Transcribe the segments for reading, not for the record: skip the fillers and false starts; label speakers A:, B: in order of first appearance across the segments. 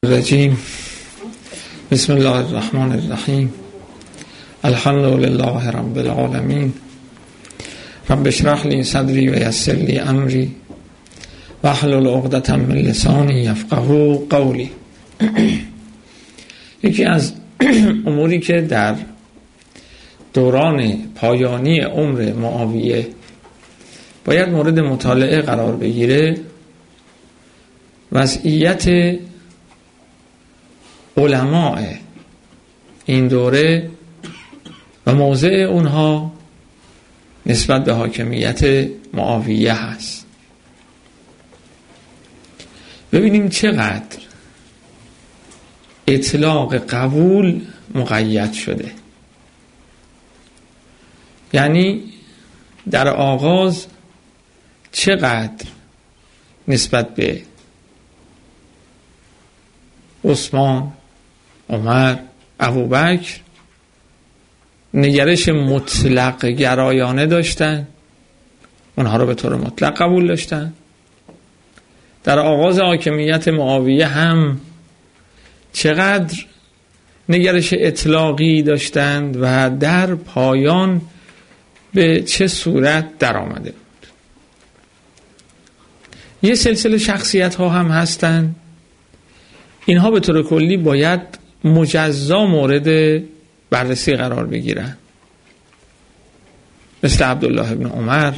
A: الرجیم. بسم الله الرحمن الرحیم. الحمد لله رب العالمین. رب اشرح لی صدری و یسر لی امری واحلل عقدة من لسانی یفقهوا قولی. یکی از اموری که در دوران پایانی عمر معاویه باید مورد مطالعه قرار بگیره وضعیت علماء این دوره و موضع اونها نسبت به حاکمیت معاویه هست. ببینیم چقدر اطلاق قبول مقید شده. یعنی در آغاز چقدر نسبت به عثمان، عمر، ابوبکر نگرش مطلق گرایانه داشتن، اونها رو به طور مطلق قبول داشتن. در آغاز حاکمیت معاویه هم چقدر نگرش اطلاقی داشتند و در پایان به چه صورت در آمده بود. یه سلسله شخصیت ها هم هستند، اینها به طور کلی باید مجزا مورد بررسی قرار بگیرن، مثل عبدالله ابن عمر،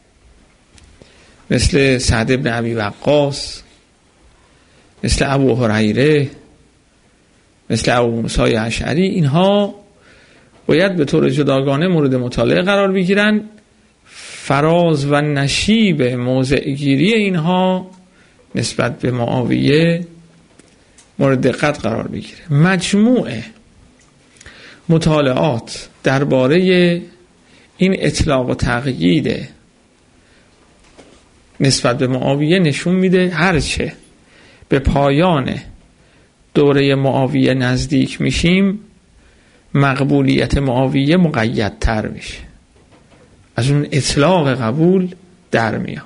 A: مثل سعد ابن ابی وقاص، مثل ابو هریره، مثل ابو موسی اشعری. اینها باید به طور جداگانه مورد مطالعه قرار بگیرن. فراز و نشیب موضع گیری اینها نسبت به معاویه مورد دقت قرار بگیره. مجموع مطالعات درباره این اطلاق و تقیید نسبت به معاویه نشون میده هرچه به پایان دوره معاویه نزدیک میشیم مقبولیت معاویه مقیدتر میشه، از اون اطلاق قبول در میاد.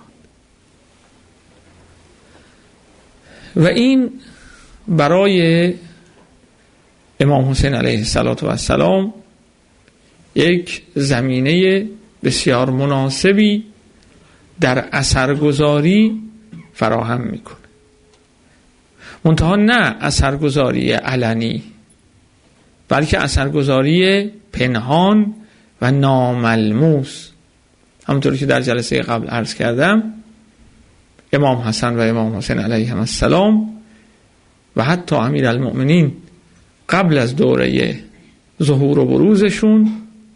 A: و این برای امام حسین علیه السلام یک زمینه بسیار مناسبی در اثرگذاری فراهم میکنه. منتها نه اثرگذاری علنی، بلکه اثرگذاری پنهان و ناملموس. همونطوری که در جلسه قبل عرض کردم، امام حسن و امام حسین علیهم السلام و حتی امیرالمؤمنین قبل از دوره ظهور و بروزشون،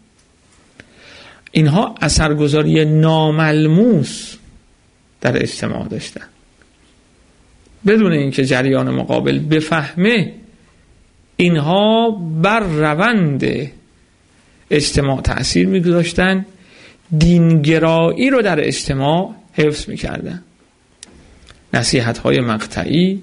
A: اینها اثرگذاری ناملموس در اجتماع داشتن، بدون اینکه جریان مقابل بفهمه اینها بر روند اجتماع تأثیر می‌گذاشتن، دینگرایی رو در اجتماع حفظ می‌کردن. نصیحت‌های مقطعی،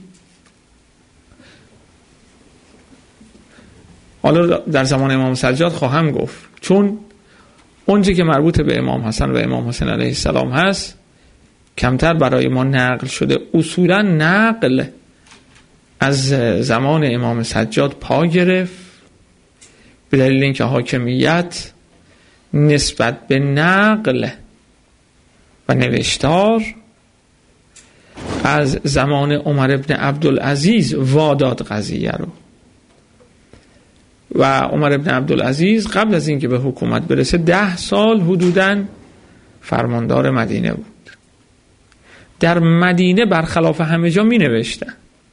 A: حالا در زمان امام سجاد خواهم گفت، چون اونچه که مربوط به امام حسن و امام حسین علیه السلام هست کمتر برای ما نقل شده. اصولا نقل از زمان امام سجاد پا گرفت به دلیل اینکه حاکمیت نسبت به نقل و نوشتار از زمان عمر ابن عبدالعزیز واداد قضیه رو. و عمر ابن عبدالعزیز قبل از اینکه به حکومت برسه 10 سال حدوداً فرماندار مدینه بود. در مدینه برخلاف همه جا می نوشتن،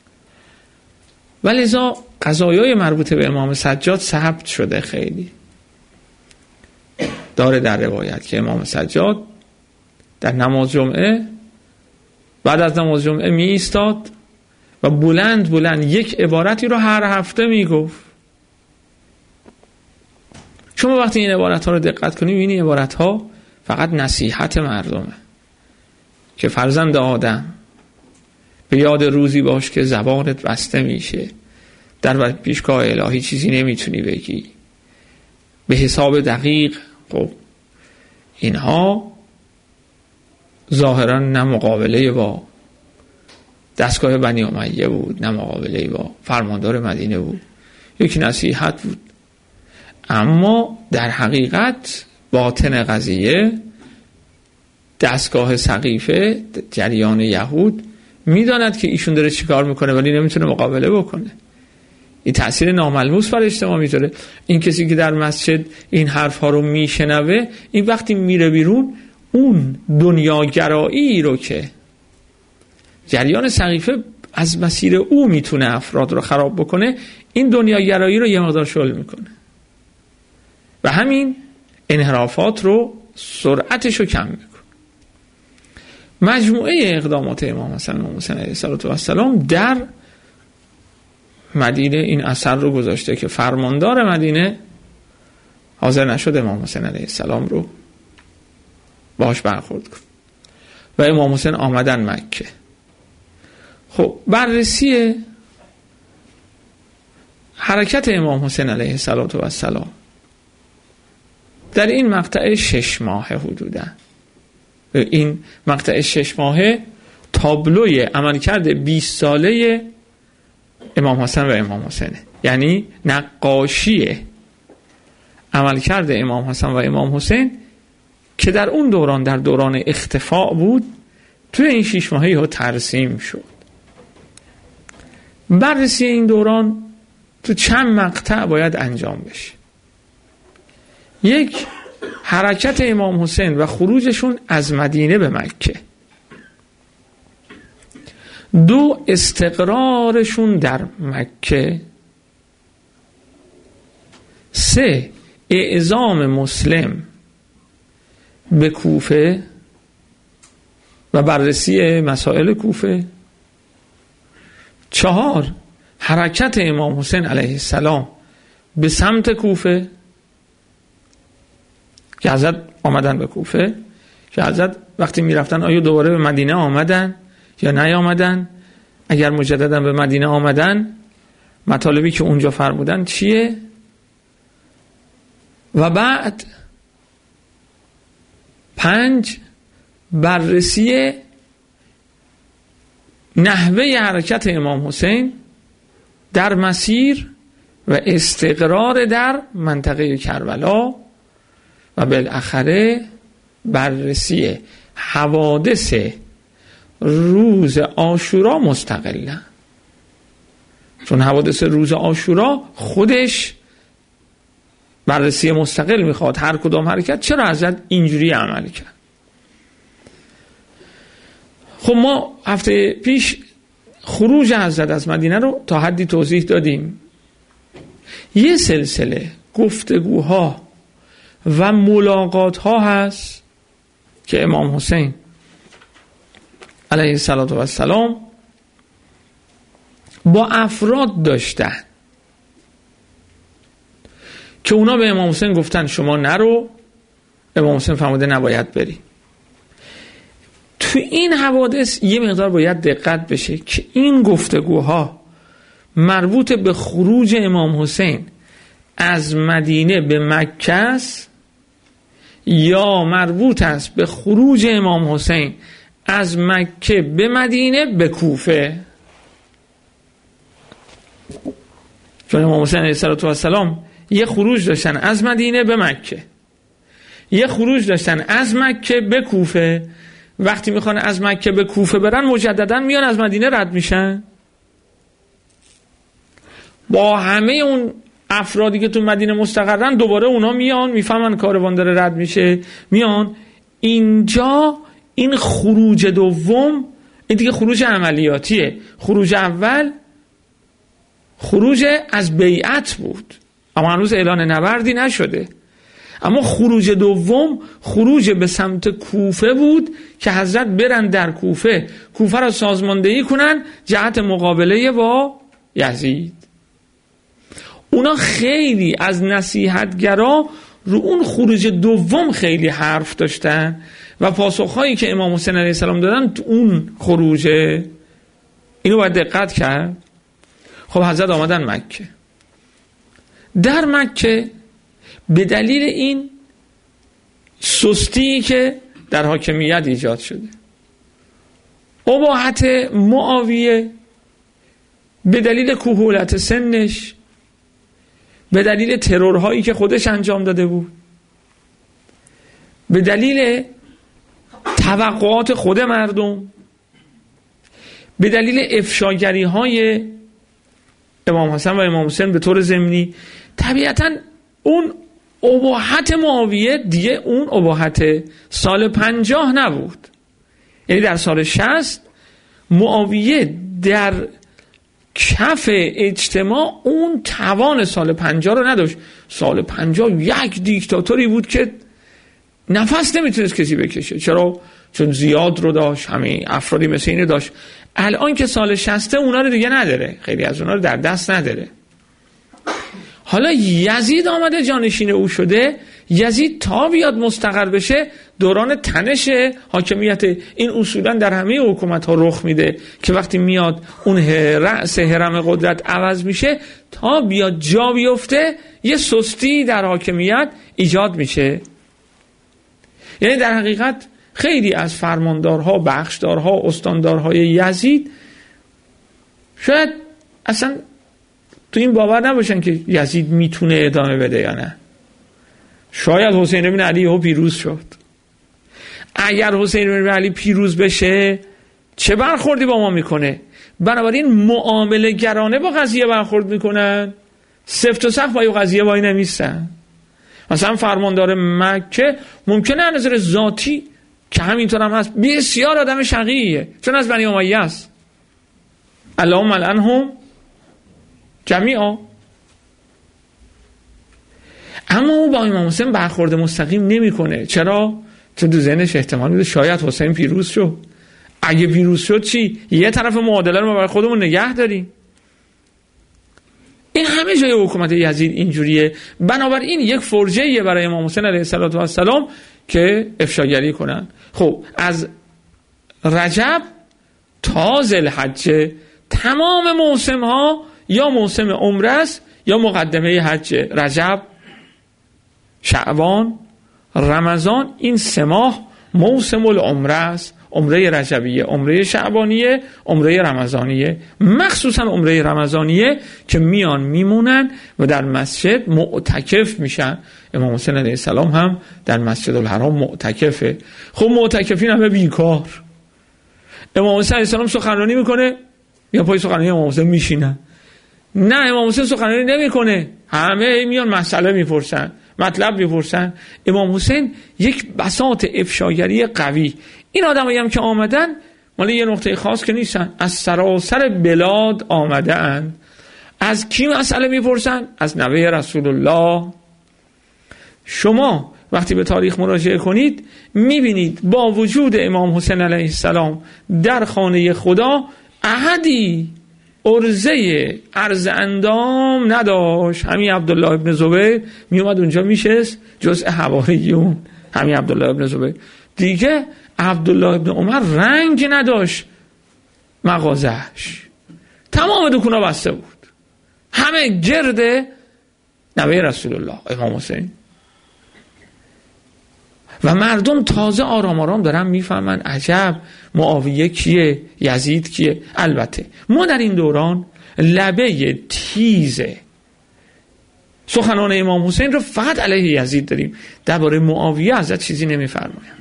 A: ولذا قضایای مربوط به امام سجاد ثبت شده. خیلی داره در روایت که امام سجاد در نماز جمعه بعد از نماز جمعه می ایستاد و بلند بلند یک عبارتی رو هر هفته می گفت. شما وقتی این عبارت ها رو دقت کنید این عبارت ها فقط نصیحت مردمه که فرزند آدم به یاد روزی باش که زبانت بسته میشه، در پیشگاه الهی چیزی نمیتونی بگی، به حساب دقیق. خب اینها ظاهرا نه مقابله با دستگاه بنی امیه بود، نه مقابله با فرماندار مدینه بود، یک نصیحت بود. اما در حقیقت باطن قضیه دستگاه سقیفه، جریان یهود میداند که ایشون داره چیکار میکنه ولی نمیتونه مقابله بکنه. این تأثیر ناملموس بر اجتماع میذاره. این کسی که در مسجد این حرف ها رو میشنوه، این وقتی میره بیرون اون دنیاگرایی رو که جریان سقیفه از مسیر او میتونه افراد رو خراب بکنه، این دنیاگرایی رو یه مقدار شل میکنه و همین انحرافات رو سرعتش رو کم میکنه. مجموعه اقدامات امام حسین علیه السلام در مدینه این اثر رو گذاشته که فرماندار مدینه حاضر نشد امام حسین علیه السلام رو باهاش برخورد کنه و امام حسین آمدن مکه. خب بررسی حرکت امام حسین علیه السلام در این مقطع 6 ماه حدوداً، این مقطع 6 ماهه تابلوی عملکرد 20 ساله امام حسن و امام حسینه، یعنی نقاشی عملکرد امام حسن و امام حسین که در اون دوران، در دوران اختفاء بود، توی این 6 ماهه ها ترسیم شد. بررسی این دوران تو چند مقطع باید انجام بشه. یک، حرکت امام حسین و خروجشون از مدینه به مکه. 2، استقرارشون در مکه. 3، اعزام مسلم به کوفه و بررسی مسائل کوفه. 4، حرکت امام حسین علیه السلام به سمت کوفه که حضرت آمدن به کوفه، که حضرت وقتی می رفتن آیا دوباره به مدینه آمدن یا نیامدن، اگر مجددا به مدینه آمدن مطالبی که اونجا فرمودن چیه، و بعد 5، بررسی نحوه حرکت امام حسین در مسیر و استقرار در منطقه کربلا و بالاخره بررسی حوادث روز عاشورا مستقلا، چون حوادث روز عاشورا خودش بررسی مستقل میخواد. هر کدام حرکت چرا حضرت اینجوری عمل کرد. خب ما هفته پیش خروج حضرت از مدینه رو تا حدی توضیح دادیم. یه سلسله گفتگوها و ملاقات ها هست که امام حسین علیه السلام با افراد داشتن که اونا به امام حسین گفتن شما نرو، امام حسین فرموده نباید بری. تو این حوادث یه مقدار باید دقت بشه که این گفتگوها مربوط به خروج امام حسین از مدینه به مکه است یا مربوط است به خروج امام حسین از مکه به مدینه به کوفه. چون امام حسین علیه السلام یه خروج داشتن از مدینه به مکه، یه خروج داشتن از مکه به کوفه. وقتی میخوان از مکه به کوفه برن مجددا میان از مدینه رد میشن، با همه اون افرادی که تو مدینه مستقرن دوباره اونا میان، میفهمن کاروان داره رد میشه، میان اینجا. این خروج دوم این دیگه خروج عملیاتیه. خروج اول خروج از بیعت بود اما هنوز اعلان نبردی نشده، اما خروج دوم خروج به سمت کوفه بود که حضرت برن در کوفه را سازماندهی کنن جهت مقابله با یزید. اونا خیلی از نصیحتگرا رو اون خروج دوم خیلی حرف داشتن و پاسخهایی که امام حسین علیه السلام دادن تو اون خروجه، اینو باید دقت کرد. خب حضرت آمدن مکه. در مکه به دلیل این سستی که در حاکمیت ایجاد شده، اباحت معاویه به دلیل کهولت سنش، به دلیل ترورهایی که خودش انجام داده بود، به دلیل توقعات خود مردم، به دلیل افشاگری های امام حسن و امام حسین به طور ضمنی، طبیعتا اون اباحت معاویه دیگه اون اباحت سال 50 نبود. یعنی در سال 60 معاویه در کف اجتماع اون توان سال 50 رو نداشت. سال 50 یک دیکتاتوری بود که نفس نمیتونست کسی بکشه. چرا؟ چون زیاد رو داشت، همه افرادی مثل اینو داشت. الان که سال 60 اونا رو دیگه نداره، خیلی از اونا رو در دست نداره. حالا یزید آمده جانشین او شده. یزید تا بیاد مستقر بشه دوران تنش حاکمیت. این اصولا در همه حکومت ها رخ میده که وقتی میاد اون رأس هرم قدرت عوض میشه، تا بیاد جا بیفته یه سستی در حاکمیت ایجاد میشه. یعنی در حقیقت خیلی از فرماندارها، بخشدارها، استاندارهای یزید شاید اصلا تو این باور نباشن که یزید میتونه ادامه بده یا نه. شاید حسین بن علی ها پیروز شد. اگر حسین بن علی پیروز بشه چه برخوردی با ما میکنه؟ بنابراین معامله گرانه با قضیه برخورد میکنن، سفت و سخت با این قضیه وای نمیستن. مثلا فرماندار مکه ممکنه از نظر ذاتی که همینطور هم هست بسیار آدم شقیه، چون از بنی امیه است. اللهم لعنهم جمیعا. اما او با امام حسین برخورد مستقیم نمیکنه. چرا؟ چون تو ذهنش احتمال میده شاید حسین پیروز شد. اگه پیروز شد چی؟ یه طرف معادله رو ما برای خودمون نگه داریم. این همه جای حکومت یزید اینجوریه. بنابراین یک فرجه‌ایه برای امام حسین علیه السلام که افشاگری کنن. خب از رجب تا ذوالحجه تمام موسم ها یا موسم عمره است یا مقدمه حج. رجب، شعبان، رمضان، این 3 ماه موسم العمره است. عمره رجبیه، عمره شعبانیه، عمره رمضانیه. مخصوصا عمره رمضانیه که میان میمونن و در مسجد معتکف میشن. امام حسین علیه السلام هم در مسجد الحرام معتکفه. خب معتکفین همه بیکار. امام حسین علیه السلام سخنرانی میکنه یا پای سخنرانی امام حسین میشینن؟ نه، امام حسین سخنرانی نمیکنه، همه میان مسئله میپرسن، مطلب میپرسن. امام حسین یک بساط افشاگری قوی. این آدمایی هم که آمدن مال یه نقطه خاص که نیستن، از سراسر بلاد آمده اند. از کی مسئله میپرسن؟ از نوه رسول الله. شما وقتی به تاریخ مراجعه کنید میبینید با وجود امام حسین علیه السلام در خانه خدا احدی عرضه عرض اندام نداشت. همین عبدالله ابن زبیر میومد اونجا میشست، جزء حواریون. همین عبدالله ابن زبیر دیگه. عبدالله ابن عمر رنگ نداشت مغازهش، تمام دکونا بسته بود، همه گرد نوه رسول الله امام حسین. و مردم تازه آرام آرام دارن میفهمن عجب معاویه کیه، یزید کیه. البته ما در این دوران لبه تیز سخنان امام حسین رو فقط علیه یزید داریم، درباره معاویه ازت چیزی نمیفرمایم.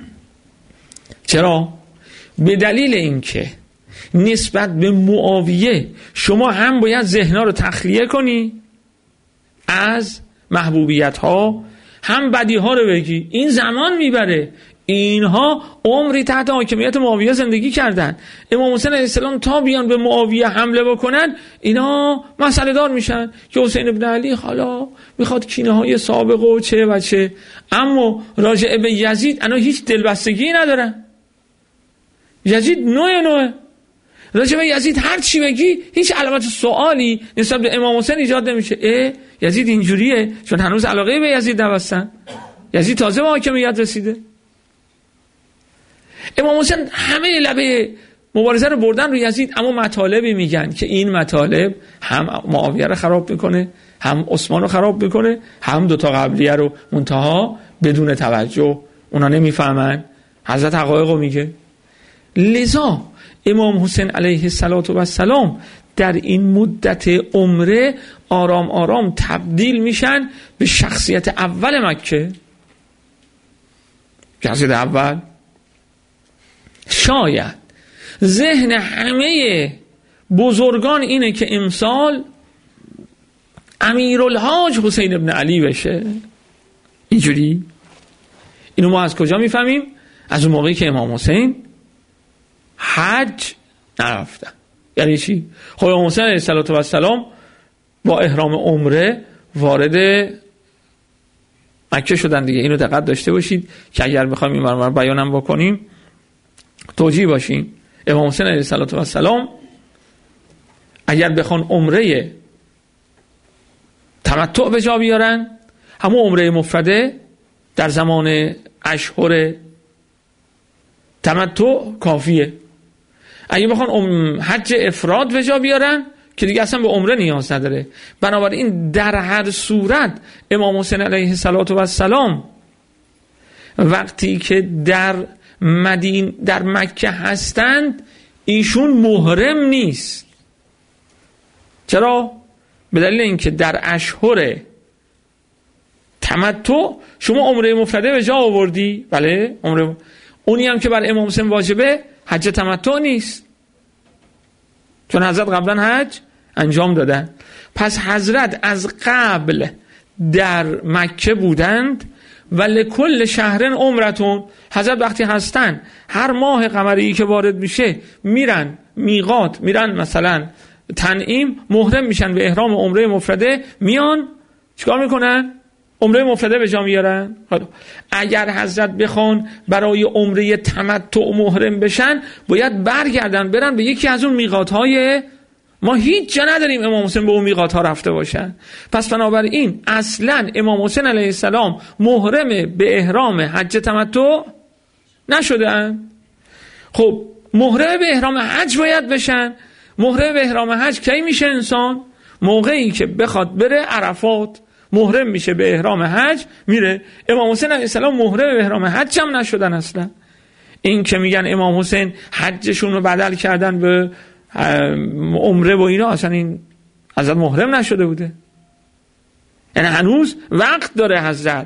A: چرا؟ به دلیل اینکه نسبت به معاویه شما هم باید ذهن‌ها رو تخلیه کنی از محبوبیت ها، هم بدی ها رو بگی. این زمان میبره. اینها عمری تحت حاکمیت معاویه زندگی کردن. امام حسین علیه السلام تا بیان به معاویه حمله بکنن اینا مسئله دار میشن که حسین ابن علی حالا میخواد کینه های سابقه و چه و چه. اما راجع به یزید انا هیچ دلبستگی ندارن. یزید نوعه. راجع به یزید هر چی بگی هیچ علامت سوالی نسبت به امام حسین ایجاد نمیشه. یزید اینجوریه چون هنوز علاقه به یزید نبستن. یزید تازه به حاکمیت رسیده. امام حسین همه لبه مبارزه رو بردن رو یزید، اما مطالبی میگن که این مطالب هم معاویه رو خراب میکنه، هم عثمان رو خراب میکنه، هم دوتا قبلیه رو، منتها بدون توجه. اونا نمیفهمن. حضرت حقایق رو میگه. لذا امام حسین علیه السلام در این مدت عمره آرام آرام تبدیل میشن به شخصیت اول مکه. شخصیت اول. شاید ذهن همه بزرگان اینه که امسال امیرالحاج حسین ابن علی بشه. اینجوری. اینو ما از کجا میفهمیم؟ از اون موقعی که امام حسین حج نرفتن. یعنی چی؟ خب امام حسین علیه السلام با احرام عمره وارد مکه شدن دیگه. اینو دقت داشته باشید که اگر بخوایم این مرمر بیانم بکنیم توجیه باشیم. امام حسین علیه السلام اگر بخوان عمره تمتع به جا بیارن، همون عمره مفرده در زمان اشهر تمتع کافیه. اگه بخوان حج افراد به جا بیارن که دیگه اصلا به عمره نیاز نداره. بنابراین در هر صورت امام حسین علیه السلام وقتی که در مکه هستند ایشون محرم نیست. چرا؟ به دلیل اینکه در اشهر تمتع شما عمره مفرده به جا آوردی. بله عمره، اونی هم که بر امام حسین واجبه حج تمتع نیست، چون حضرت قبلا حج انجام دادن. پس حضرت از قبل در مکه بودند و لکل شهرن عمرتون. حضرت وقتی هستن هر ماه قمری که وارد میشه میرن میقات، میرن مثلا تنعیم، محرم میشن به احرام عمره مفرده، میان چیکار میکنن؟ عمره مفرده به جا میارن. اگر حضرت بخوان برای عمره تمتع محرم بشن باید برگردن برن به یکی از اون میقات‌های ما. هیچ جا نداریم امام حسین به اون میقات‌ها رفته باشن. پس بنابراین اصلا امام حسین علیه السلام محرم به احرام حج تمتع نشدن. خب محرم به احرام حج باید بشن. محرم به احرام حج کی میشه انسان؟ موقعی که بخواد بره عرفات، محرم میشه به احرام حج میره. امام حسین علیه السلام محرم به احرام حج هم نشدن اصلا. این که میگن امام حسین حجشون رو بدل کردن به عمره و اینا، اصلا این حضرت محرم نشده بوده. یعنی هنوز وقت داره حضرت.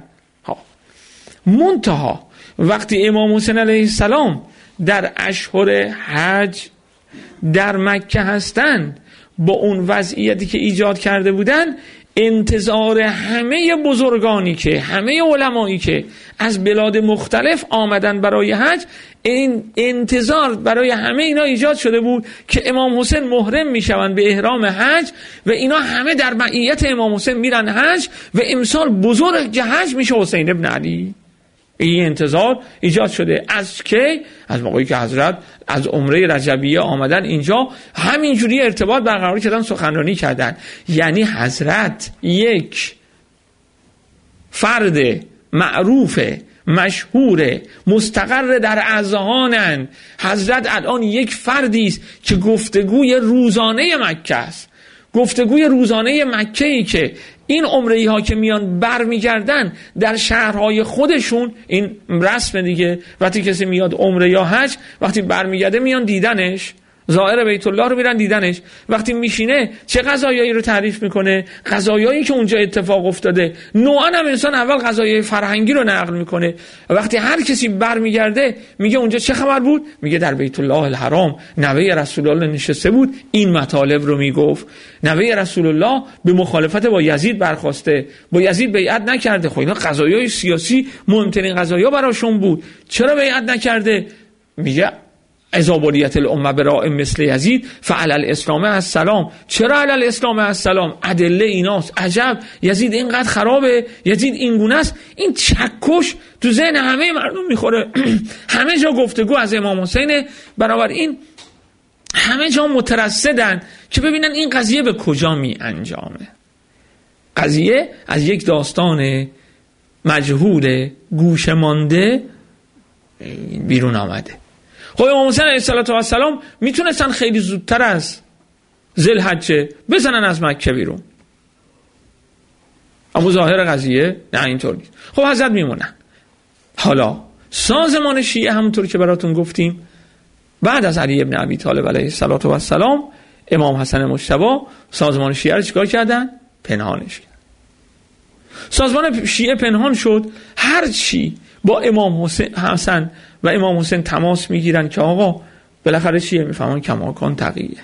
A: منتها وقتی امام حسین علیه السلام در اشهر حج در مکه هستند، با اون وضعیتی که ایجاد کرده بودن، انتظار همه بزرگانی که همه علمایی که از بلاد مختلف آمدن برای حج، این انتظار برای همه اینا ایجاد شده بود که امام حسین محرم میشوند به احرام حج و اینا همه در معیت امام حسین میرن حج و امسال بزرگ حج میشه حسین ابن علی. این انتظار ایجاد شده. از کی؟ از موقعی که حضرت از عمره رجبیه آمدن اینجا، همینجوری ارتباط برقرار کردن، سخنرانی کردن. یعنی حضرت یک فرد معروف، مشهور، مستقر در اذهانن. حضرت الان یک فردی است که گفتگوی روزانه مکه است. گفتگوی روزانه مکه‌ای که این عمره‌ای ها که میان برمیگردن در شهرهای خودشون، این رسم دیگه، وقتی کسی میاد عمره یا حج، وقتی برمیگرده میان دیدنش، زائر بیت الله رو میرن دیدنش. وقتی میشینه چه غذایایی رو تعریف میکنه؟ غذایایی که اونجا اتفاق افتاده. نوعا هم انسان اول غذای فرهنگی رو نقل میکنه. وقتی هر کسی برمیگرده میگه اونجا چه خبر بود؟ میگه در بیت الله الحرام نوه رسول الله نشسته بود، این مطالب رو میگفت. نوه رسول الله به مخالفت با یزید برخواسته، با یزید بیعت نکرده. خب اینا غذایای سیاسی مهمترین غذایا براشون بود. چرا بیعت نکرده؟ میگه اذا بلیت الامه براء مثل یزید فعلی الاسلام السلام. چرا علی الاسلام السلام؟ ادله ایناست. عجب، یزید اینقدر خرابه، یزید این گونه است. این چکش تو ذهن همه مردم میخوره. همه جا گفتگو از امام حسین، بنابراین همه جا مترصدن که ببینن این قضیه به کجا می انجامه. قضیه از یک داستان مجهول گوشه مانده بیرون آمده. خب امام حسین علیه السلام میتونستن خیلی زودتر از ذوالحجه بزنن از مکه بیرون، اما ظاهر قضیه نه، اینطور نیست. خب حضرت میمونن. حالا سازمان شیعه همونطور که براتون گفتیم بعد از علی ابن ابی طالب علیه السلام امام حسن مجتبی سازمان شیعه رو چیکار کردن؟ پنهانش کردن. سازمان شیعه پنهان شد. هر چی با امام حسن و امام حسین تماس میگیرن که آقا بالاخره شیعه میفهمن کماکان تقیه.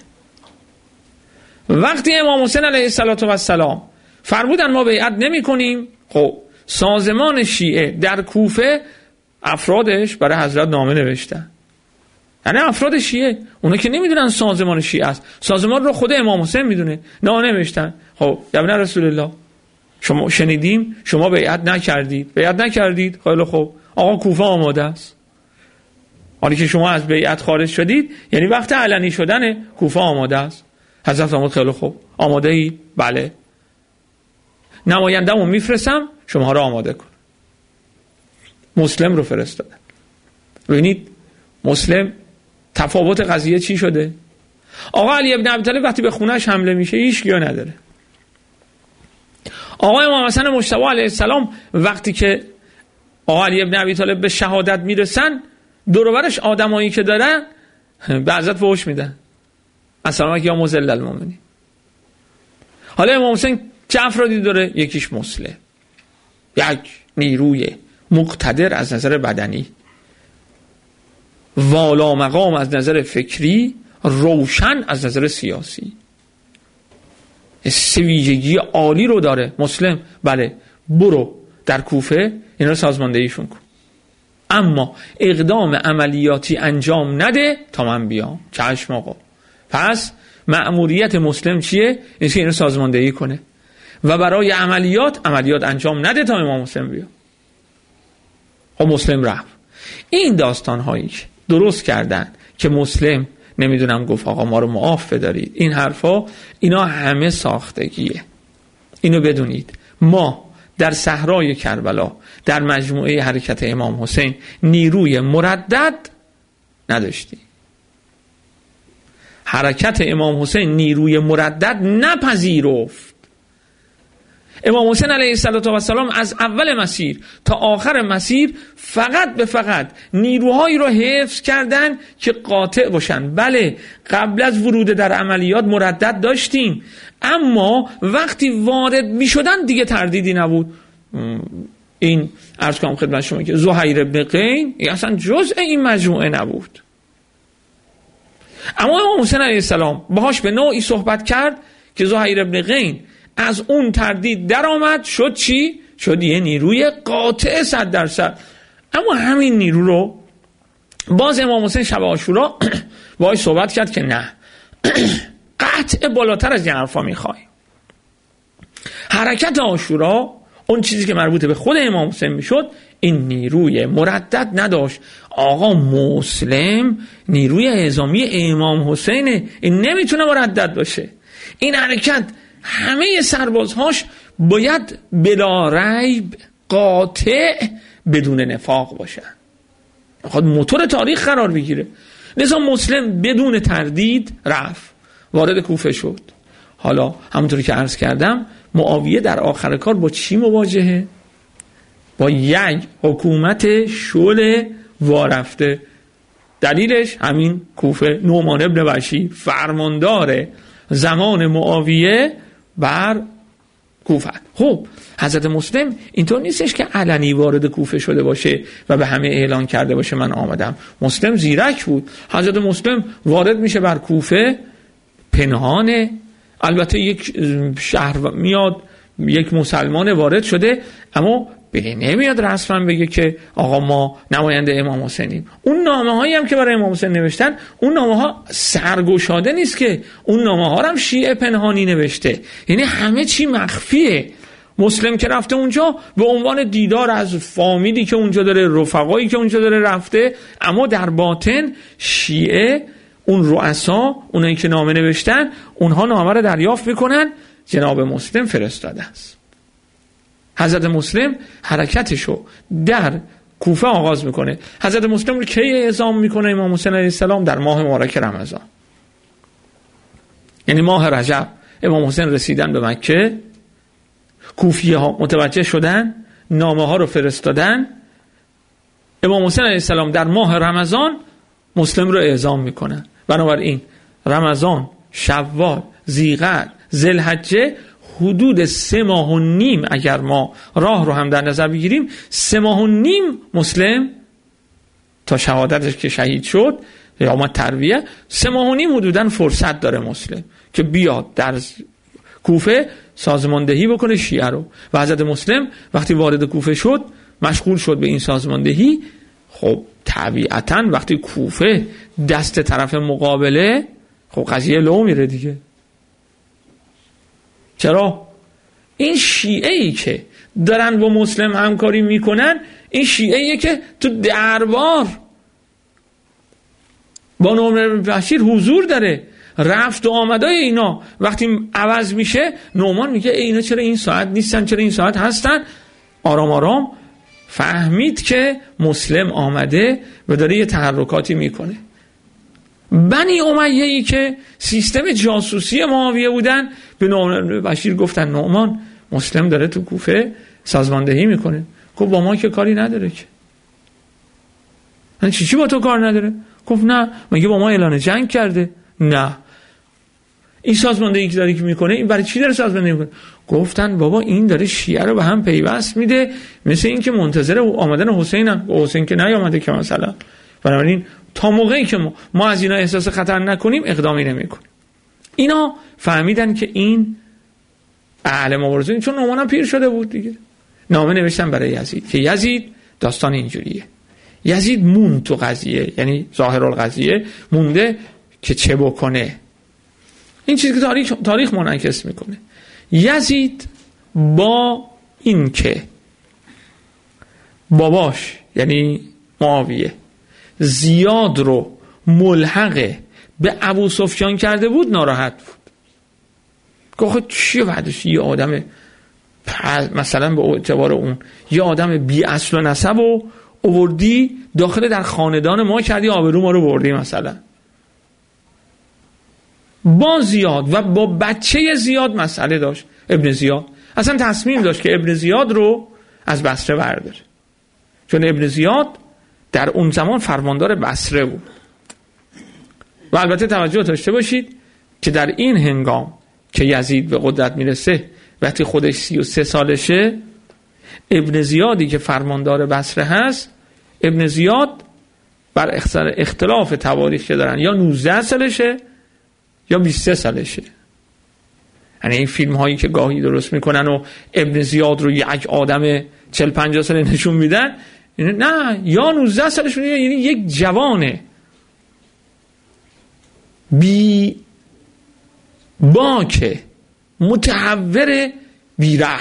A: وقتی امام حسین علیه السلام فرمودن ما بیعت نمی کنیم، خب سازمان شیعه در کوفه افرادش برای حضرت نامه نوشتن. یعنی افراد شیعه، اونا که نمیدونن سازمان شیعه است، سازمان رو خود امام حسین میدونه، نامه نوشتن. خب یا ابن رسول الله شما شنیدیم شما بیعت نکردید، خیلی خوب آقا کوفه آماده است. حالی که شما از بیعت خارج شدید یعنی وقت علنی شدن کوفه آماده است. حضرت فرمود خیلی خوب آماده ای؟ بله. نماینده‌مو میفرستم شما رو آماده کن. مسلم رو فرستادن. ببینید مسلم تفاوت قضیه چی شده؟ آقا علی ابن ابی طالب وقتی به خونه‌اش حمله میشه هیچ کیو نداره. آقا امام حسن مجتبی علیه السلام وقتی که آقا علی ابن ابی طالب به شهادت میرسن دور و برش آدمایی که دارن به حضرت فحش میدن. السلام علیکم یا مذل المؤمنین. حالا امام حسین چه افرادی داره؟ یکیش مسلم، یک نیروی مقتدر از نظر بدنی، والا مقام از نظر فکری، روشن از نظر سیاسی، سه ویژگی عالی رو داره مسلم. بله برو در کوفه این رو سازماندهیشون کن، اما اقدام عملیاتی انجام نده تا من بیام. چشم آقا. پس مأموریت مسلم چیه؟ این که این رو سازماندهی کنه و برای عملیات انجام نده تا امام حسین بیاد. خب مسلم رفت. این داستان هایی که درست کردن که مسلم نمیدونم گفت آقا ما رو معاف بدارید، این حرفا اینا همه ساختگیه. اینو بدونید ما در صحرای کربلا در مجموعه حرکت امام حسین نیروی مردد نداشتیم. حرکت امام حسین نیروی مردد نپذیرفت. امام حسین علیه السلام از اول مسیر تا آخر مسیر فقط نیروهایی رو حفظ کردن که قاطع باشن. بله قبل از ورود در عملیات مردد داشتیم، اما وقتی وارد می شدن دیگه تردیدی نبود. این عرض کنم خدمت شما که زهیر ابن قین اصلا جزء این مجموعه نبود، اما امام حسین علیه السلام باهاش به نوعی صحبت کرد که زهیر ابن قین از اون تردید در آمد. شد چی؟ شد یه نیروی قاطع 100%. اما همین نیرو رو باز امام حسین شب عاشورا باهاش صحبت کرد که نه قطع بالاتر از این حرفا میخوای. حرکت عاشورا اون چیزی که مربوط به خود امام حسین میشد این نیروی مردد نداشت. آقا مسلم نیروی اعزامی امام حسینه، این نمیتونه مردد باشه. این حرکت همه سربازهاش باید بلا ریب قاطع بدون نفاق باشن، خود موتور تاریخ قرار بگیره. لذا مسلم بدون تردید رفت وارد کوفه شد. حالا همونطوری که عرض کردم معاویه در آخر کار با چی مواجهه؟ با یک حکومت شل وارفته. دلیلش همین کوفه. نعمان ابن بشیر فرماندار زمان معاویه بر کوفه. خب حضرت مسلم اینطور نیستش که علنی وارد کوفه شده باشه و به همه اعلان کرده باشه من آمدم. مسلم زیرک بود. حضرت مسلم وارد میشه بر کوفه پنهانه. البته یک شهر میاد، یک مسلمان وارد شده، اما نمیاد رسما بگه که آقا ما نماینده امام حسینیم. اون نامه هایی هم که برای امام حسین نوشتن اون نامه ها سرگشاده نیست که، اون نامه ها هم شیعه پنهانی نوشته، یعنی همه چی مخفیه. مسلم که رفته اونجا به عنوان دیدار از فامیلی که اونجا داره، رفقایی که اونجا داره رفته، اما در باطن شیعه اون رؤسا، اونایی که نامه نوشتن، اونها نامه رو دریافت میکنن جناب مسلم فرستاده است. حضرت مسلم حرکتشو در کوفه آغاز میکنه. حضرت مسلم رو کی اعزام میکنه امام حسین علیه السلام؟ در ماه مبارک رمضان، یعنی ماه رجب. امام حسین رسیدن به مکه، کوفیه ها متوجه شدن، نامه ها رو فرستادن. امام حسین علیه السلام در ماه رمضان مسلم رو اعزام میکنن. بنابراین رمضان، شوال، ذی‌قعد، ذوالحجه حدود 3 ماه و نیم اگر ما راه رو هم در نظر بگیریم 3 ماه و نیم مسلم تا شهادتش که شهید شد یا اومد ترویه 3 ماه و نیم حدوداً فرصت داره مسلم که بیاد در کوفه سازماندهی بکنه شیعه رو. و حضرت مسلم وقتی وارد کوفه شد مشغول شد به این سازماندهی. خب طبیعتاً وقتی کوفه دست طرف مقابله خب قضیه لو میره دیگه. چرا؟ این شیعه‌ای که دارن با مسلم همکاری میکنن این شیعه‌ایه که تو دربار با نعمان بشیر حضور داره. رفت و آمدای اینا وقتی عوض میشه نعمان میگه اینا چرا این ساعت نیستن، چرا این ساعت هستن. آرام آرام فهمید که مسلم آمده و داره یه تحرکاتی میکنه. بنی امیه‌ای که سیستم جاسوسی معاویه بودن به نعمان بشیر گفتن نعمان مسلم داره تو کوفه سازماندهی میکنه. گفت با ما که کاری نداره که. من چی با تو کار نداره؟ گفت نه مگه با ما اعلان جنگ کرده؟ نه. این سازماندهی که داره میکنه این برای چی داره سازماندهی میکنه؟ گفتن بابا این داره شیعه رو به هم پیوست میده، مثل این که منتظر آمدن حسینن. حسین که نیامده که مثلا. بنابراین تا موقعی که ما از اینا احساس خطر نکنیم اقدامی نمیکنیم. اینا فهمیدن که این اهل مبارزه، چون نعمان هم پیر شده بود دیگه. نامه نوشتن برای یزید که یزید داستان اینجوریه. یزید موند تو قضیه، یعنی ظاهر القضیه مونده که چه بکنه. این چیزی که تاریخ منعکس میکنه. یزید با این که باباش یعنی معاویه زیاد رو ملحق به ابو سفیان کرده بود ناراحت بود. گفت چیه بعدش یه آدم مثلا به اعتبار اون یه آدم بی اصل و نسب و آوردی داخل در خاندان ما کردی، آبرو ما رو بردی. مثلا با زیاد و با بچه زیاد مسئله داشت. ابن زیاد اصلا تصمیم داشت که ابن زیاد رو از بصره برداره، چون ابن زیاد در اون زمان فرماندار بصره بود. و البته توجه داشته باشید که در این هنگام که یزید به قدرت میرسه وقتی خودش 33 سالشه، ابن زیادی که فرماندار بصره هست، ابن زیاد بر اختلاف تواریخ که دارن یا 19 سالشه یا 23 سالشه. یعنی این فیلم هایی که گاهی درست میکنن و ابن زیاد رو یک آدم 40-50 ساله نشون میدن، نه، یا 19 سالش میده، یعنی یک جوانه بی باکه متحور بیره.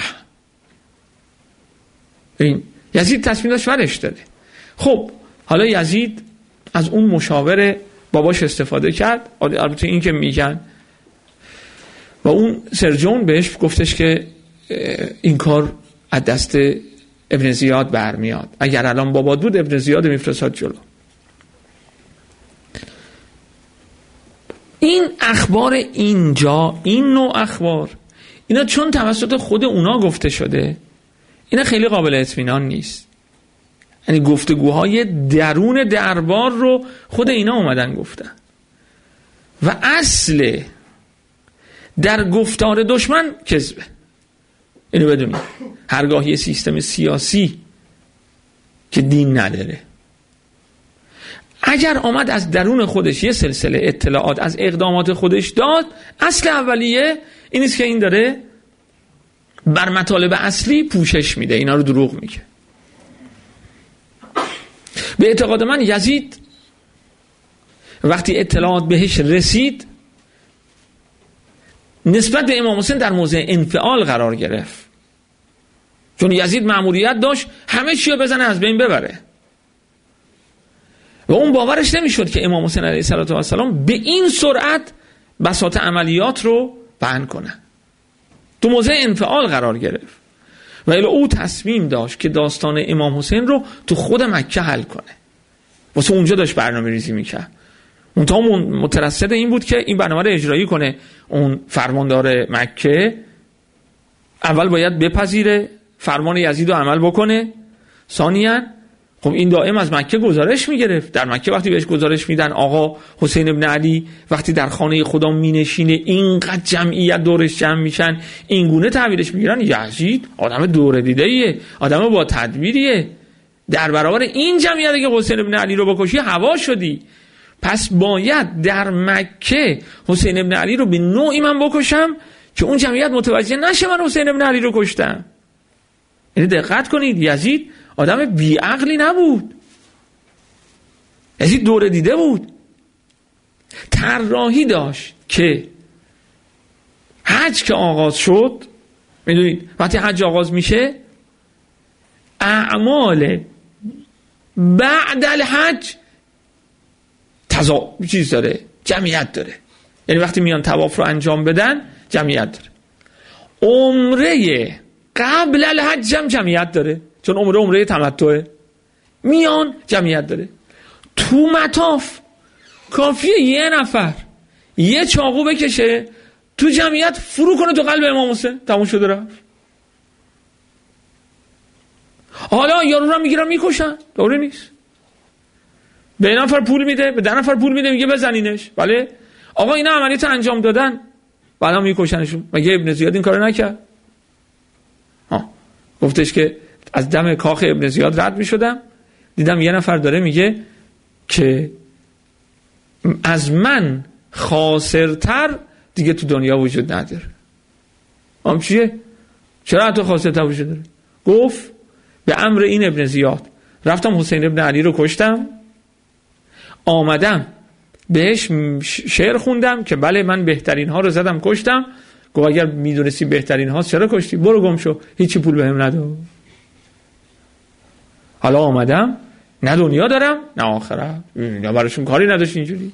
A: این یزید تصمیم داشت ورش داده. خب حالا یزید از اون مشاور باباش استفاده کرد. البته این که میگن و اون سرجون بهش گفتش که این کار از دست ابن زیاد برمیاد، اگر الان بابات بود ابن زیاد میفرستاد جلو. این اخبار اینجا، این نوع اخبار، اینا چون توسط خود اونا گفته شده، اینا خیلی قابل اطمینان نیست. یعنی گفتگوهای درون دربار رو خود اینا اومدن گفتن و اصل در گفتار دشمن کذبه. اینو بدونید. هرگاه یه سیستم سیاسی که دین نداره اگر آمد از درون خودش یه سلسله اطلاعات از اقدامات خودش داد، اصل اولیه این است که این داره بر مطالب اصلی پوشش میده، اینا رو دروغ میگه. به اعتقاد من یزید وقتی اطلاعات بهش رسید نسبت به امام حسین در موضع انفعال قرار گرفت، چون یزید مأموریت داشت همه چی رو بزنه از بین ببره و اون باورش نمیشد که امام حسین علیه السلام به این سرعت بساط عملیات رو بیان کنه. تو موضع انفعال قرار گرفت و الی او تصمیم داشت که داستان امام حسین رو تو خود مکه حل کنه. واسه اونجا داشت برنامه ریزی میکرد. اونتا مترصد این بود که این برنامه رو اجرایی کنه. اون فرماندار مکه اول باید بپذیره فرمان یزید رو عمل بکنه، ثانیاً خب این دائم از مکه گزارش میگرفت. در مکه وقتی بهش گزارش میدن آقا حسین ابن علی وقتی در خانه خدا مینشینه اینقدر جمعیت دورش جمع میشن، این گونه تعبیرش میگیرن یزید آدم دوره دیده ایه، آدم با تدبیریه، در برابر این جمعیت که حسین ابن علی رو بکشی هوا شدی، پس باید در مکه حسین ابن علی رو به نوعی من بکشم که اون جمعیت متوجه نشه من حسین ابن علی رو کشتم. یعنی دقت کنید، یزید آدم بیعقلی نبود، یزید دوره دیده بود، طراحی داشت که حج که آغاز شد، میدونید وقتی حج آغاز میشه اعمال بعد الحج چیز داره، جمعیت داره. یعنی وقتی میان طواف رو انجام بدن جمعیت داره. عمره قبل الحج هم جمعیت داره، چون عمره تمتعه، میان جمعیت داره. تو مطاف کافیه یه نفر یه چاقو بکشه تو جمعیت فرو کنه تو قلب امام حسین، تموم شده رفت. حالا یارو رو میگیرن میکشن، دوره نیست. به نفر پول میده، به 10 نفر پول میده، میگه بزنینش. بله آقا اینا عملیات انجام دادن، بعدا میکشنشون. مگه ابن زیاد این کارو نکرد؟ گفتش که از دم کاخ ابن زیاد رد میشدم، دیدم یه نفر داره میگه که از من خاسرتر دیگه تو دنیا وجود نداره. چیه؟ چرا حتی خاسرتر وجود داره؟ گفت به امر این ابن زیاد رفتم حسین ابن علی رو کشتم، آمدم بهش شعر خوندم که بله من بهترین ها رو زدم کشتم. گفت اگر میدونستی بهترین ها چرا کشتی؟ برو گم شو، هیچی پول بهم نداد. حالا آمدم نه دنیا دارم نه آخرت. یا براشون کاری نداشت اینجوری.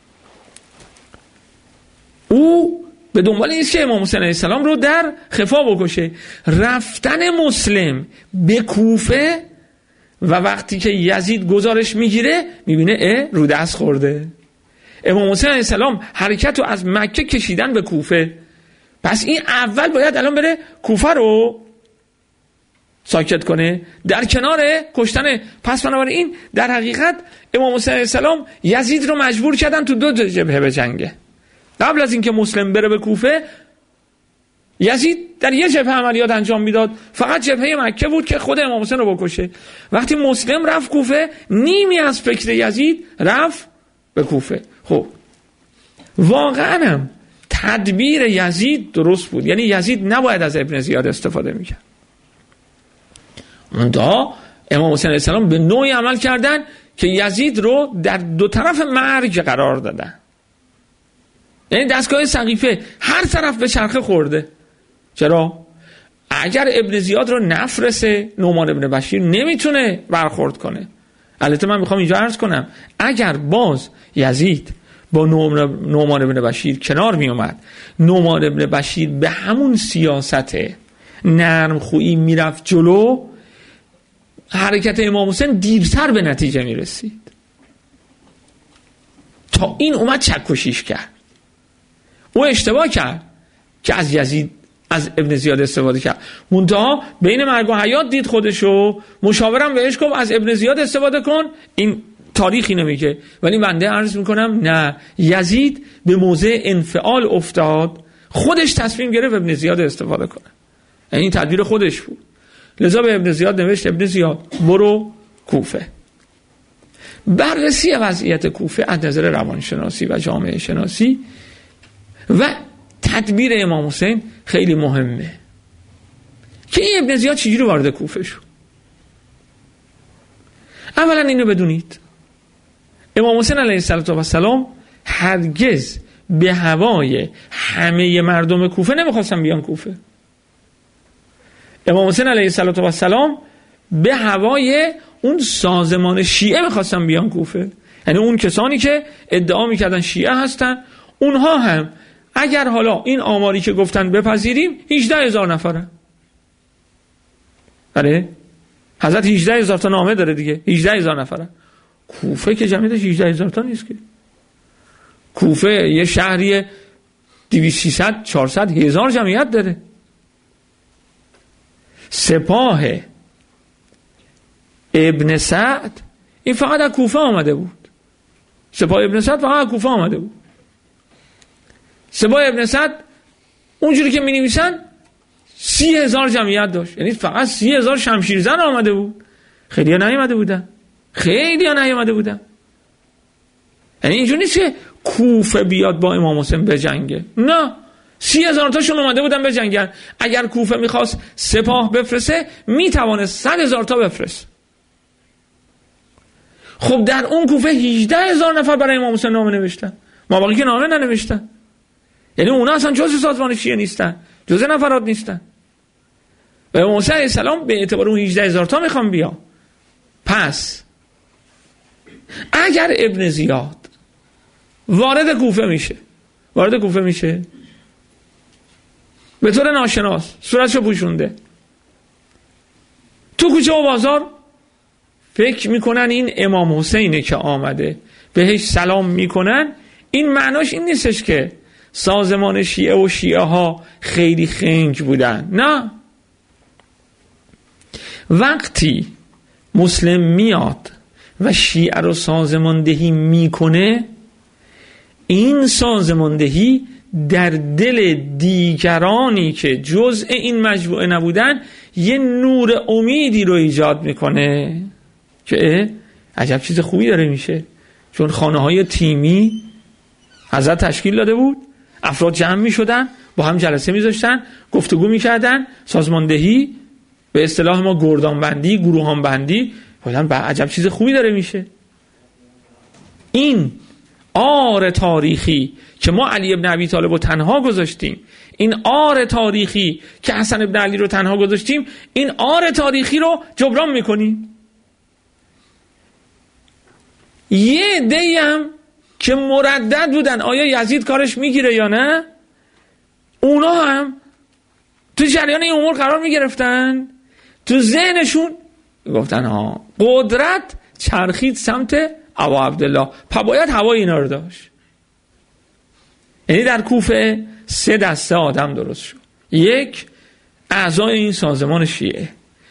A: او به دنبال این که امام حسین علیه السلام رو در خفا بکشه. رفتن مسلم به کوفه و وقتی که یزید گزارش میگیره میبینه رو دست خورده. امام حسین علیه السلام حرکت رو از مکه کشیدن به کوفه، پس این اول باید الان بره کوفه رو ساکت کنه در کنار کشتن. پس بنابراین در حقیقت امام حسین علیه السلام یزید رو مجبور کردن تو 2 جبهه بجنگه. قبل از اینکه مسلم بره به کوفه یزید در یه جبهه عملیات انجام میداد، فقط جبهه مکه بود که خود امام حسین رو بکشه. وقتی مسلم رفت کوفه نیمی از فکر یزید رفت به کوفه. خب واقعا هم تدبیر یزید درست بود، یعنی یزید نباید از ابن زیاد استفاده میکرد. منتها امام حسین علیه السلام به نوعی عمل کردن که یزید رو در 2 طرف مرگ قرار دادن. یعنی دستگاه سقیفه هر طرف به چرخه خورده. چرا؟ اگر ابن زیاد رو نفرسه نعمان ابن بشیر نمیتونه برخورد کنه. البته من میخوام اینجا عرض کنم اگر باز یزید با نعمان ابن بشیر کنار می اومد، نعمان ابن بشیر به همون سیاست نرم خویی میرفت جلو، حرکت امام حسین دیرتر به نتیجه میرسید. تا این اومد چکشیش کرد. او اشتباه کرد که از یزید از ابن زیاد استفاده کرد، منتها بین مرگ و حیات دید خودشو، مشاورم بهش گفت از ابن زیاد استفاده کن. این تاریخی نمیگه، ولی بنده عرض میکنم نه، یزید به موضع انفعال افتاد، خودش تصمیم گرفت ابن زیاد استفاده کنه. یعنی این تدبیر خودش بود. لذا به ابن زیاد نوشت ابن زیاد برو کوفه. بررسی وضعیت کوفه از نظر روانشناسی و جامعه شناسی و تدبیر امام حسین خیلی مهمه که این ابن زیاد چجوری وارد کوفه شد. اولا اینو بدونید امام حسین علیه السلام هرگز به هوای همه مردم کوفه نمیخواستن بیان کوفه. امام حسین علیه السلام به هوای اون سازمان شیعه میخواستن بیان کوفه. یعنی اون کسانی که ادعا میکردن شیعه هستن، اونها هم اگر حالا این آماری که گفتن بپذیریم 18,000 نفره. بله حضرت 18,000 تا نامه داره دیگه، 18,000 نفره. کوفه که جمعیتش 18,000 تا نیست که. کوفه یه شهریه 200 400 هزار جمعیت داره. سپاه ابن سعد این فقط از کوفه آمده بود. سپاه ابن سعد فقط از کوفه آمده بود. سپاه ابن سعد اونجوری که می نویسن 30,000 جمعیت داشت، یعنی فقط 30,000 شمشیرزن آمده بود. خیلی ها نیامده بودن. یعنی اینجوری نیست که کوفه بیاد با امام حسین بجنگه، نه، 30,000 تاشون اومده بودن بجنگن. اگر کوفه میخواست سپاه بفرسته میتوانه 100,000 تا بفرست. خب در اون کوفه 18,000 نفر برای امام حسین نامه نوشتن، ما باقی که نامه ننوشتن. یعنی اونا اصلا جزء سازمان شیعه نیستن، جزء نفرات نیستن. و امام حسین علیه السلام به اعتبار اون 18,000 تا میخوام بیا. پس اگر ابن زیاد وارد کوفه میشه به طور ناشناس، صورتشو پوشونده، تو کوچه و بازار فکر میکنن این امام حسینه که آمده، بهش سلام میکنن، این معناش این نیستش که سازمان شیعه و شیعه ها خیلی خنگ بودن، نه. وقتی مسلم میاد و شیعه رو سازماندهی میکنه، این سازماندهی در دل دیگرانی که جزء این مجموعه نبودن یه نور امیدی رو ایجاد میکنه که عجب چیز خوبی داره میشه. چون خانه‌های تیمی حضرت تشکیل داده بود، افراد جمع میشدن، با هم جلسه میذاشتن، گفتگو میکردن، سازماندهی، به اصطلاح ما گردان بندی، گروهان بندی، عجب چیز خوبی داره میشه. این آر تاریخی که ما علی ابن ابی طالب رو تنها گذاشتیم، این آر تاریخی که حسن ابن علی رو تنها گذاشتیم، این آر تاریخی رو جبران میکنیم. یه عده‌ای هم که مردد بودن آیا یزید کارش میگیره یا نه، اونا هم تو جریان این امور قرار میگرفتن، تو ذهنشون گفتن ها قدرت چرخید سمت ابا عبدالله، باید هوای اینا رو داشت. یعنی در کوفه 3 دسته آدم درست شد. 1 اعضای این سازمان شیعه،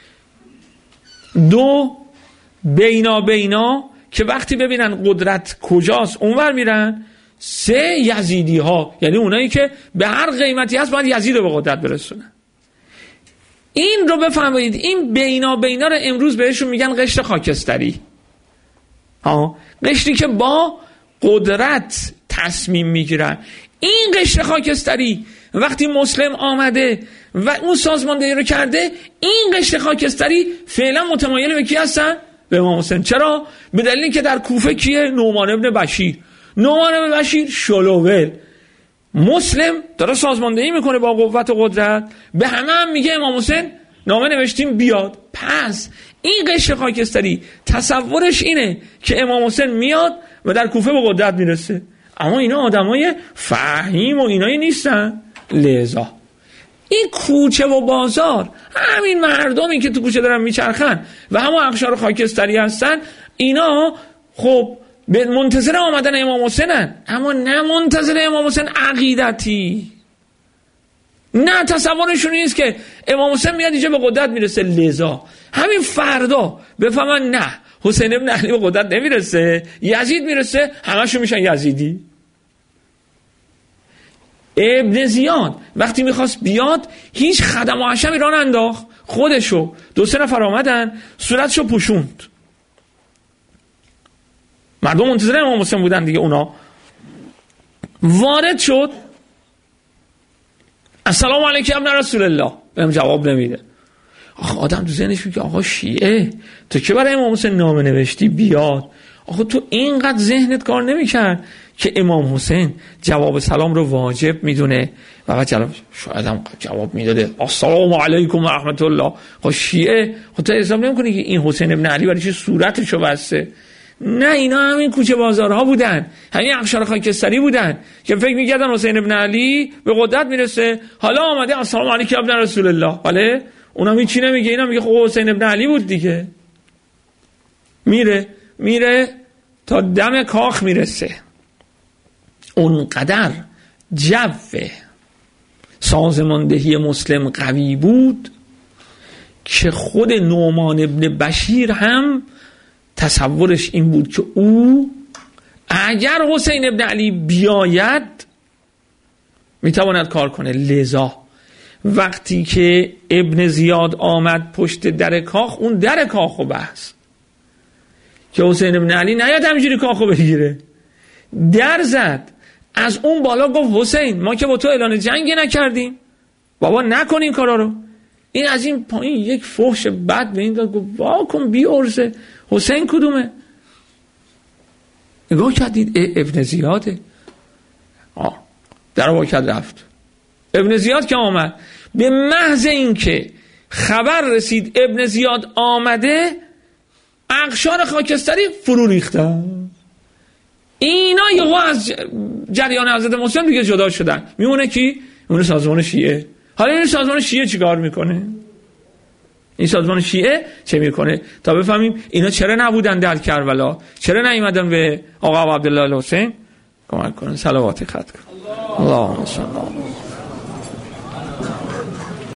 A: 2 بینا که وقتی ببینن قدرت کجاست اونور میرن، 3 یزیدی ها، یعنی اونایی که به هر قیمتی هست باید یزید رو به قدرت برسونن. این رو بفهمید، این بینا رو امروز بهشون میگن قشر خاکستری. قشری که با قدرت تصمیم میگیرن. این قشر خاکستری وقتی مسلم آمده و اون سازماندهی رو کرده، این قشر خاکستری فعلا متمایل به کی هستن؟ به امام حسین. چرا؟ به دلیلی که در کوفه کیه؟ نعمان ابن بشیر شلوول، مسلم داره سازماندهی میکنه با قوت و قدرت، به همه هم میگه امام حسین نامه نوشتیم بیاد. پس این قشر خاکستری تصورش اینه که امام حسین میاد و در کوفه به قدرت میرسه، اما اینا آدمای فهیم و اینایی نیستن. لذا این کوچه و بازار، همین مردمی که تو کوچه دارن میچرخن و همون اقشار خاکستری هستن، اینا خب به منتظر آمدن امام حسینن، اما نه منتظر امام حسین عقیدتی، نه تصورشون نیست که امام حسین میاد اینجا به قدرت میرسه. لذا همین فردا بفهمن نه حسین ابن علی به قدرت نمیرسه، یزید میرسه، همشون میشن یزیدی. ابن زیاد وقتی میخواست بیاد هیچ خدم و حشمی راه ننداخت، خودشو 2-3 نفر آمدن صورتشو پوشوند. مردم منتظر امام حسین بودن دیگه، اونا وارد شد، السلام علیکم ابن رسول الله، بهم جواب نمیده. آدم تو ذهنش میگه آقا شیعه تو که برای امام حسین نامه نوشتی بیاد، آقا تو اینقدر ذهنت کار نمیکرد که امام حسین جواب سلام رو واجب میدونه و بعد شاید هم جواب میداده السلام علیکم و رحمت الله. خب شیعه خب تو حساب نمیکنی که این حسین ابن علی برای چه صورتشو بسته؟ نه، اینا همین کوچه بازارها بودن، همین اقشار خاکستری بودن که فکر میکردن حسین ابن علی به قدرت میرسه. حالا آمده السلام علیکم ابن رسول الله، بله اونم هیچی نمیگه، اینا میگه خب حسین ابن علی بود دیگه. میره تا دم کاخ میرسه. اونقدر جو سازماندهی مسلم قوی بود که خود نعمان ابن بشیر هم تصورش این بود که او اگر حسین ابن علی بیاید میتواند کار کنه. لذا وقتی که ابن زیاد آمد پشت در کاخ، اون در کاخو بست که حسین ابن علی نیاد همینجوری کاخو بگیره، در زد، از اون بالا گفت حسین ما که با تو اعلان جنگی نکردیم، بابا نکن این کارا رو. این از این پایین یک فحش بد به این داد، گفت واکن بی ارزه، حسین کدومه؟ نگاه کردید ابن زیاده. در واکد رفت. ابن زیاد که آمد، به محض این که خبر رسید ابن زیاد آمده، اقشار خاکستری فرو ریختن. اینا یهو از جریان حضرت مسلم دیگه جدا شدن. میمونه کی؟ میمونه سازمان شیعه. حالا این سازمان شیعه چیکار میکنه؟ این سازمان شیعه چه میکنه؟ تا بفهمیم اینا چرا نبودن در کربلا، چرا نیومدن به آقا عبدالله الحسین کمک کنن. صلوات خط کن. اللهم صل